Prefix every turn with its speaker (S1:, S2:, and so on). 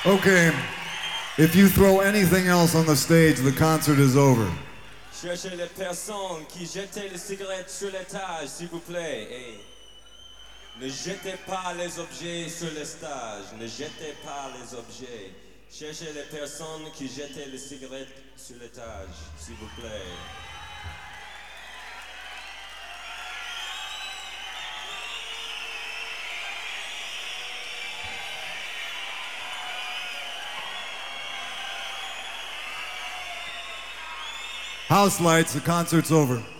S1: Okay, if you throw anything else on the stage, the concert is over.
S2: Cherchez les personnes qui jetaient les cigarettes sur l'étage, s'il vous plaît. Hey. Ne jetez pas les objets sur le stage. Ne jetez pas les objets. Cherchez les personnes qui jetaient les cigarettes sur l'étage, s'il vous plaît.
S1: House lights, the concert's over.